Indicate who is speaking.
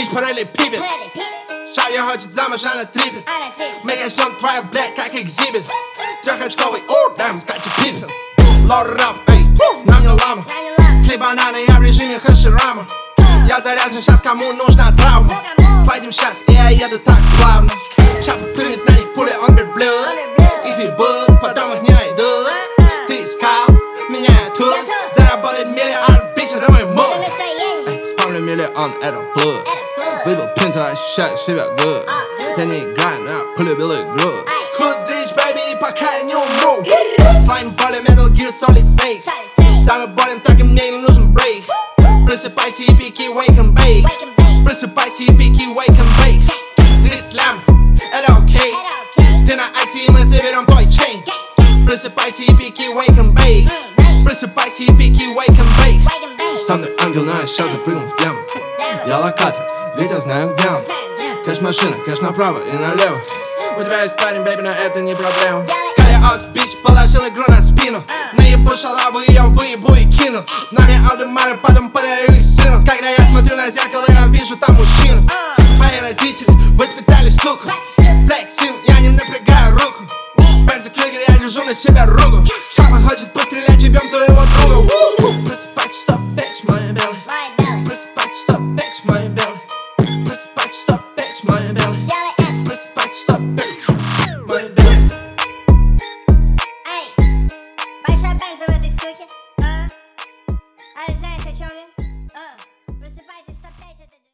Speaker 1: bitch параллелепипед. Шавья хочет замуж, она трипит. Мы ждем твою, блядь, как экзибит. Трехочковый, дай скачет пипет. Лор рап, эй, нам не лама. Клей бананы, я в режиме хаширама. Я заряжен, сейчас кому нужна травма. Слайдим сейчас, и я еду так плавно. Чапа прыгнет на них пули, он берблюд. If you был, потом их не найдут. Ты искал меня тут. Заработать миллион, бичи на мой муд. Спамлю миллион, это флуд. Выпил пинту, ощущаю себя good. Я не играю, но я полюбил игру. Hood rich, baby, пока я не умру. Слайм более Metal Gear Solid Snake. Да мы болим, так и мне не нужен брейк. Просыпайся и пики, wake and bake. Просыпайся и пики, wake and bake. 30 лямов, это окей. Ты на айсе, и мы заберем твой чейн. Просыпайся и пики, wake and bake. Просыпайся и пики, wake and bake. Со мной ангел, но я сейчас запрыгну в тему. Я локатор, ведь я знаю, где он. Кэш машина, кэш направо и налево. У тебя есть парень, бэйби, но это не проблема. Скалиос, бич, положил игру на спину. Наебу шалаву, ее выебу и кину. На мне аудемары, потом подарю их сыну. Когда я смотрю на зеркало, я вижу там мужчину. Твои родители воспитали суку. Флексим, я не напрягаю руку. Бензи Крюгер, я держу на себя руку. Чапа хочет пострелять, ебем твоего друга. Просыпайся, стоп, бич, мой белый. Просыпайся, стоп, бич, мой белый. Просыпайся, стоп, бич, мой белый. Просыпайся, стоп, бич, мой белый.
Speaker 2: Эй, большая бенза в этой суке. А знаешь, о чем я?